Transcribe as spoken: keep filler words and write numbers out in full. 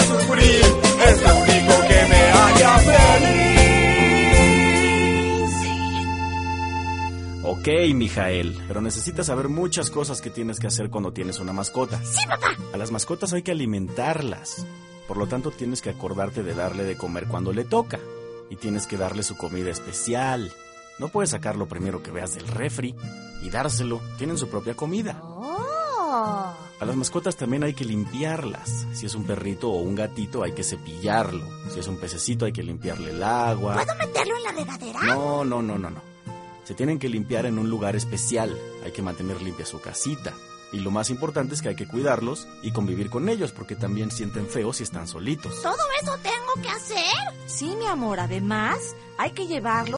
sufrir, es lo único que me haría feliz. Ok, Mijael, pero necesitas saber muchas cosas que tienes que hacer cuando tienes una mascota. ¡Sí, papá! A las mascotas hay que alimentarlas. Por lo tanto, tienes que acordarte de darle de comer cuando le toca. Y tienes que darle su comida especial. No puedes sacar lo primero que veas del refri y dárselo. Tienen su propia comida. ¡Oh! A las mascotas también hay que limpiarlas. Si es un perrito o un gatito, hay que cepillarlo. Si es un pececito, hay que limpiarle el agua. ¿Puedo meterlo en la regadera? No, no, no, no, no. Se tienen que limpiar en un lugar especial. Hay que mantener limpia su casita. Y lo más importante es que hay que cuidarlos y convivir con ellos, porque también sienten feo si están solitos. ¿Todo eso tengo que hacer? Sí, mi amor, además hay que llevarlo